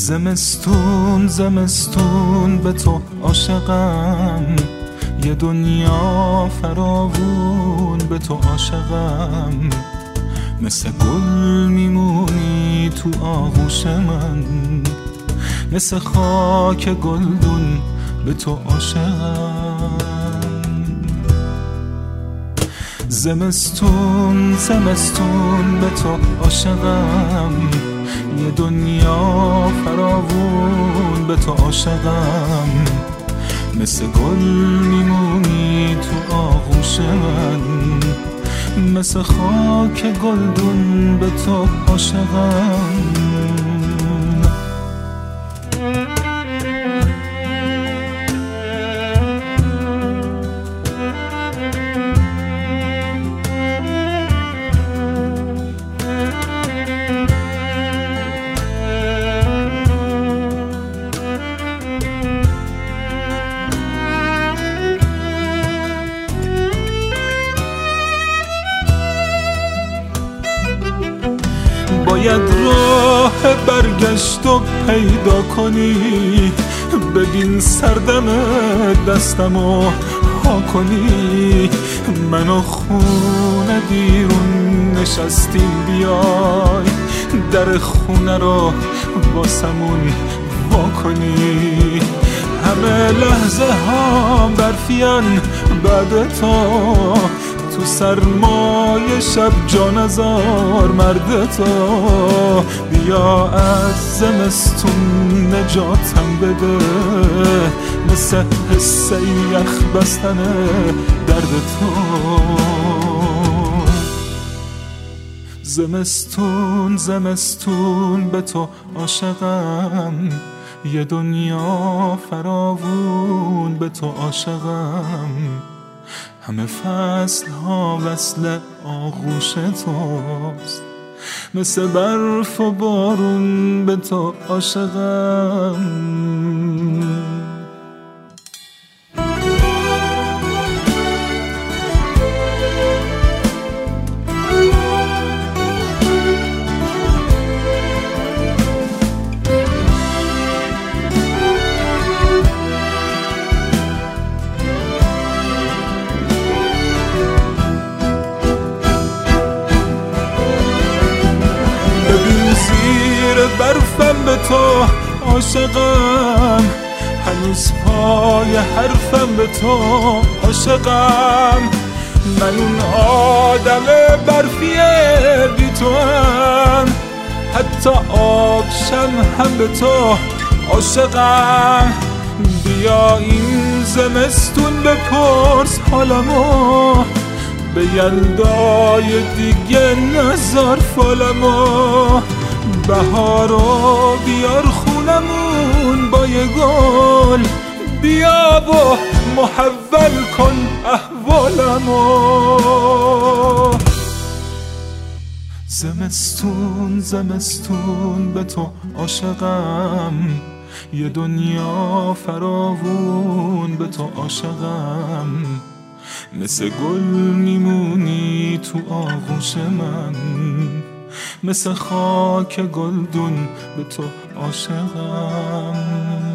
زمستون زمستون به تو عاشقم، یه دنیا فراوون به تو عاشقم. مثل گل میمونی تو آغوش من، مثل خاک گلدون به تو عاشقم. زمستون زمستون به تو عاشقم، یه دنیا فراوون به تو عاشقم. مثل گل میمونی تو آغوش من، مثل خاک گلدون به تو عاشقم. باید راه برگشت و پیدا کنی، ببین سردم دستمو ها کنی. منو خونه بیرون نشستیم، بیای در خونه رو واسمون وا کنی. همه لحظه ها برفیان بعد تو سرمای شب جا نزار مرد تو. بیا از زمستون نجاتم بده، مثل حس یخ بستن درد تو. زمستون زمستون به تو عاشقم، یه دنیا فراوون به تو عاشقم. همه فصل ها وصل آغوش توست، مثل برف و بارون به تو عاشقم. برفم به تو عاشقم، هنوز پای حرفم به تو عاشقم. من اون آدم برفیه بی تو هم، حتی آبشم هم به تو عاشقم. بیا این زمستون بپرس حالمو، به یلدای دیگه نزار فالمو. بهارو بیار خونمون با یه گل، بیا و محول کن احوالمو. زمستون زمستون به تو عاشقم، یه دنیا فراوون به تو عاشقم. مثل گل میمونی تو آغوش من، مثل خاک گلدون به تو عاشقم.